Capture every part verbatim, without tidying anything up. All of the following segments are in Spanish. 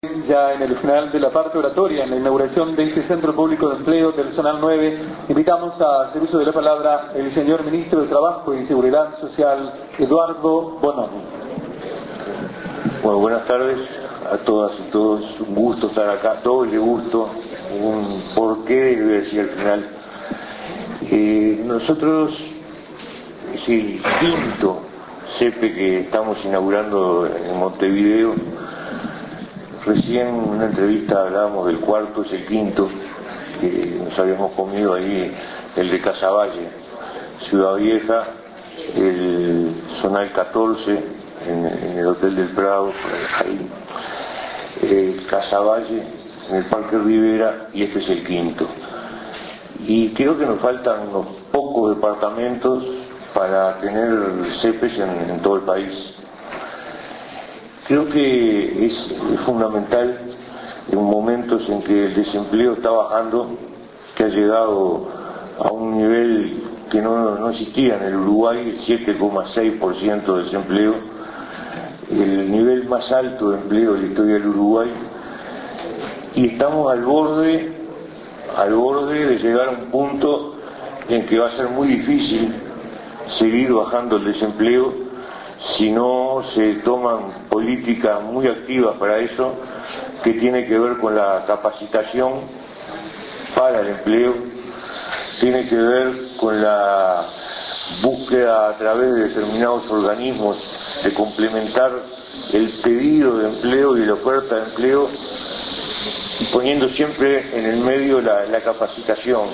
Ya en el final de la parte oratoria, en la inauguración de este Centro Público de Empleo del Zonal nueve, invitamos a hacer uso de la palabra el señor Ministro de Trabajo y Seguridad Social, Eduardo Bonomi. Bueno, buenas tardes a todas y todos. Un gusto estar acá, doble gusto. Un porqué, le voy a decir al final. Eh, nosotros, es el quinto C E P E que estamos inaugurando en Montevideo. Recién en una entrevista hablábamos del cuarto, es el quinto, que nos habíamos comido ahí, el de Casaballe, Ciudad Vieja, el Zonal catorce, en, en el Hotel del Prado, ahí, el Casaballe, en el Parque Rivera, y este es el quinto. Y creo que nos faltan unos pocos departamentos para tener C E P Es en, en todo el país. Creo que es, es fundamental en momentos en que el desempleo está bajando, que ha llegado a un nivel que no, no existía en el Uruguay, el siete coma seis por ciento de desempleo, el nivel más alto de empleo de la historia del Uruguay, y estamos al borde, al borde de llegar a un punto en que va a ser muy difícil seguir bajando el desempleo si no se toman políticas muy activas para eso, que tiene que ver con la capacitación para el empleo, tiene que ver con la búsqueda a través de determinados organismos de complementar el pedido de empleo y la oferta de empleo, poniendo siempre en el medio la, la capacitación.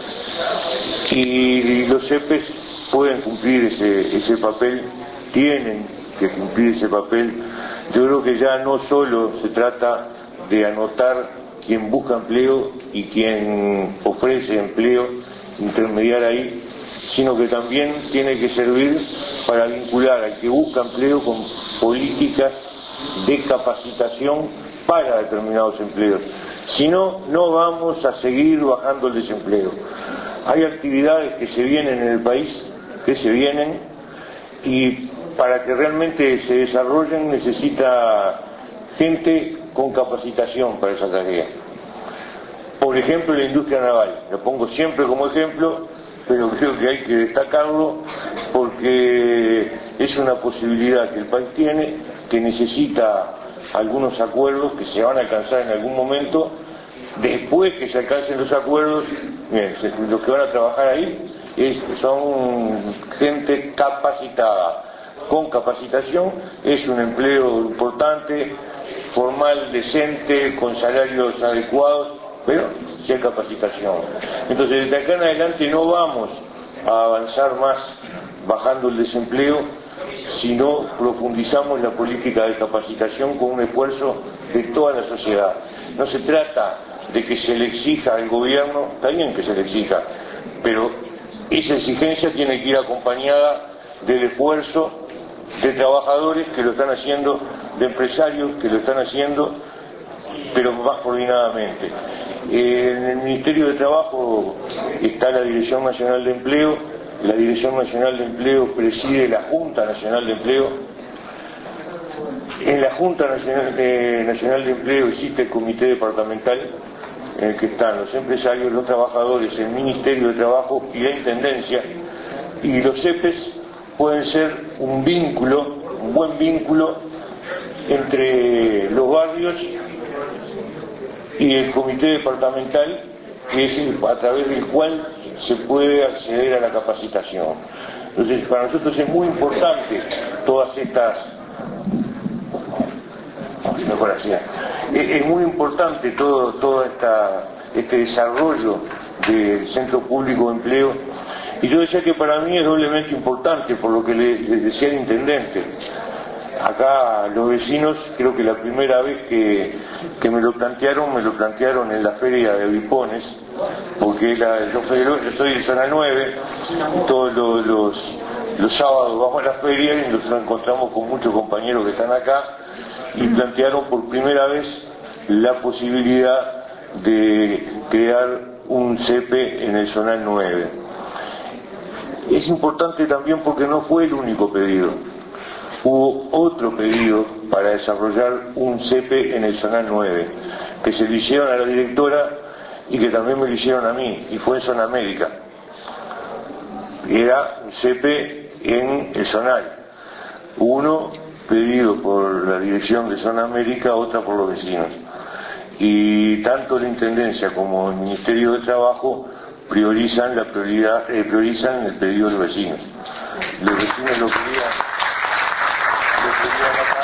Y los C E P Es pueden cumplir ese, ese papel, tienen que cumplir ese papel. Yo creo que ya no solo se trata de anotar quien busca empleo y quien ofrece empleo, intermediar ahí, sino que también tiene que servir para vincular al que busca empleo con políticas de capacitación para determinados empleos. Si no, no vamos a seguir bajando el desempleo. Hay actividades que se vienen en el país, que se vienen, y para que realmente se desarrollen necesita gente con capacitación para esa tarea. Por ejemplo, la industria naval, lo pongo siempre como ejemplo, pero creo que hay que destacarlo porque es una posibilidad que el país tiene, que necesita algunos acuerdos que se van a alcanzar en algún momento. Después que se alcancen los acuerdos, bien, los que van a trabajar ahí es, son gente capacitada. Con capacitación es un empleo importante, formal, decente, con salarios adecuados, pero si hay capacitación. Entonces, desde acá en adelante no vamos a avanzar más bajando el desempleo, sino profundizamos la política de capacitación con un esfuerzo de toda la sociedad. No se trata de que se le exija al gobierno, está bien que se le exija, pero esa exigencia tiene que ir acompañada del esfuerzo de trabajadores que lo están haciendo, de empresarios que lo están haciendo, pero más coordinadamente. En el Ministerio de Trabajo está la Dirección Nacional de Empleo, la Dirección Nacional de Empleo preside la Junta Nacional de Empleo. En la Junta Nacional de, Nacional de Empleo existe el Comité Departamental, en el que están los empresarios, los trabajadores, el Ministerio de Trabajo y la Intendencia, y los C E P Es pueden ser un vínculo, un buen vínculo entre los barrios y el comité departamental, que es a través del cual se puede acceder a la capacitación. Entonces, para nosotros es muy importante todas estas, mejor así, es muy importante todo, todo esta, este desarrollo del Centro Público de Empleo. Y yo decía que para mí es doblemente importante, por lo que les le decía el intendente. Acá los vecinos, creo que la primera vez que, que me lo plantearon, me lo plantearon en la feria de Vipones, porque la, yo, yo soy de Zona nueve, todos los, los, los sábados vamos a la feria y nos encontramos con muchos compañeros que están acá, y plantearon por primera vez la posibilidad de crear un C E P E en el Zonal nueve. Es importante también porque no fue el único pedido. Hubo otro pedido para desarrollar un C E P E en el Zonal nueve, que se lo hicieron a la directora y que también me lo hicieron a mí, y fue en Zona América. Era un C E P E en el Zonal, uno pedido por la dirección de Zona América, otra por los vecinos. Y tanto la Intendencia como el Ministerio de Trabajo priorizan la prioridad, eh, priorizan el pedido de los vecinos. Los vecinos lo querían, lo querían acá.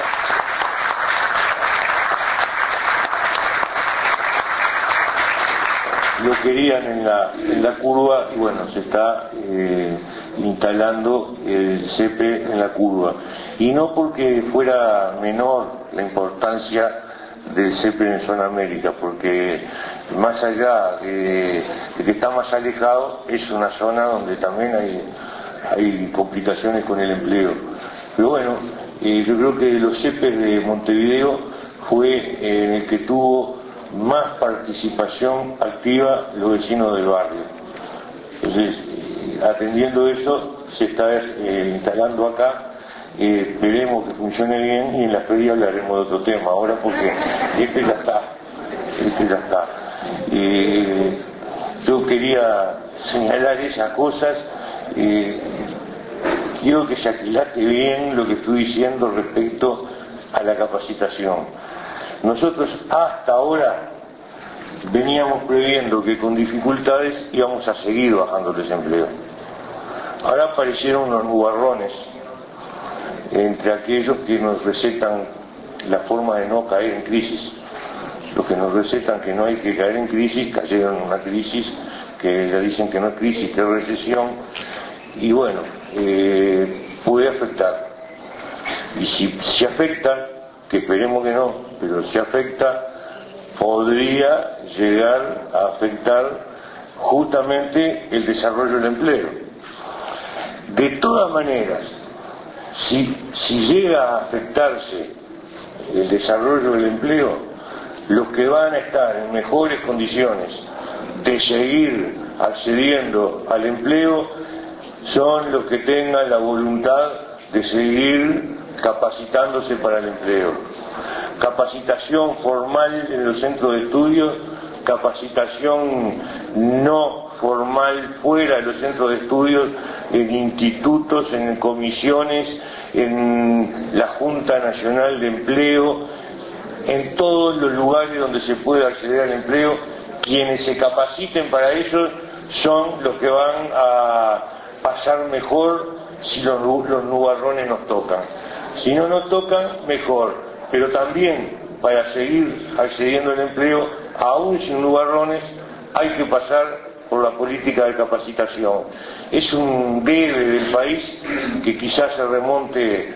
Lo querían en la, en la curva y bueno, se está eh, instalando el C E P E en la curva. Y no porque fuera menor la importancia del C E P E en Zona América, porque más allá de, de que está más alejado, es una zona donde también hay, hay complicaciones con el empleo. Pero bueno, eh, yo creo que los C E P E de Montevideo fue eh, en el que tuvo más participación activa los vecinos del barrio. Entonces, eh, atendiendo eso, se está eh, instalando acá. Eh, esperemos que funcione bien y en la feria hablaremos de otro tema ahora, porque este ya está, este ya está. Eh, yo quería señalar esas cosas. Eh, quiero que se aquilate bien lo que estoy diciendo respecto a la capacitación. Nosotros hasta ahora veníamos previendo que con dificultades íbamos a seguir bajando el desempleo. Ahora aparecieron unos nubarrones entre aquellos que nos recetan la forma de no caer en crisis. Los que nos recetan que no hay que caer en crisis, cayeron en una crisis que ya dicen que no es crisis, que es recesión, y bueno, eh, puede afectar. Y si se afecta, que esperemos que no, pero si afecta, podría llegar a afectar justamente el desarrollo del empleo. De todas maneras, si, si llega a afectarse el desarrollo del empleo, los que van a estar en mejores condiciones de seguir accediendo al empleo son los que tengan la voluntad de seguir capacitándose para el empleo. Capacitación formal en los centros de estudios, capacitación no formal fuera de los centros de estudios, en institutos, en comisiones, en la Junta Nacional de Empleo, en todos los lugares donde se puede acceder al empleo. Quienes se capaciten para ello son los que van a pasar mejor si los, los nubarrones nos tocan. Si no nos tocan, mejor. Pero también para seguir accediendo al empleo, aún sin nubarrones, hay que pasar por la política de capacitación. Es un debe del país que quizás se remonte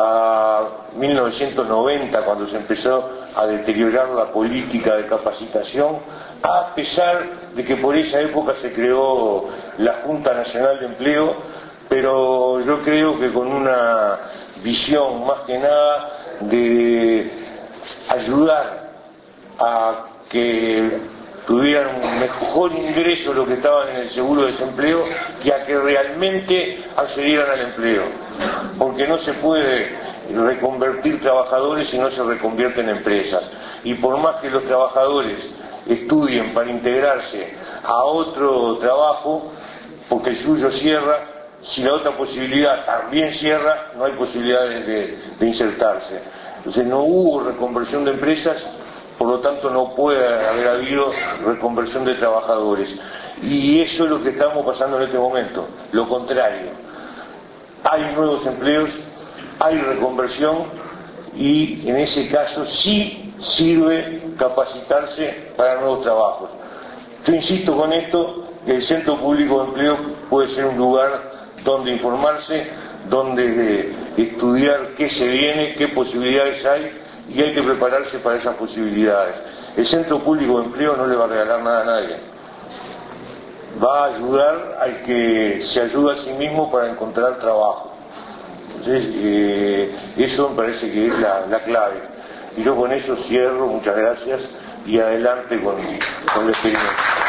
a mil novecientos noventa, cuando se empezó a deteriorar la política de capacitación, a pesar de que por esa época se creó la Junta Nacional de Empleo, pero yo creo que con una visión más que nada de ayudar a que tuvieran un mejor ingreso los que estaban en el seguro de desempleo y a que realmente accedieran al empleo, porque no se puede reconvertir trabajadores si no se reconvierten en empresas, y por más que los trabajadores estudien para integrarse a otro trabajo, porque el suyo cierra, si la otra posibilidad también cierra, no hay posibilidades de, de insertarse. Entonces no hubo reconversión de empresas, por lo tanto no puede haber habido reconversión de trabajadores. Y eso es lo que estamos pasando en este momento, lo contrario. Hay nuevos empleos, hay reconversión, y en ese caso sí sirve capacitarse para nuevos trabajos. Yo insisto con esto, que el Centro Público de Empleo puede ser un lugar donde informarse, donde estudiar qué se viene, qué posibilidades hay, y hay que prepararse para esas posibilidades. El Centro Público de Empleo no le va a regalar nada a nadie. Va a ayudar al que se ayuda a sí mismo para encontrar trabajo. Entonces, eh, eso me parece que es la, la clave. Y yo con eso cierro, muchas gracias, y adelante con, con la experiencia.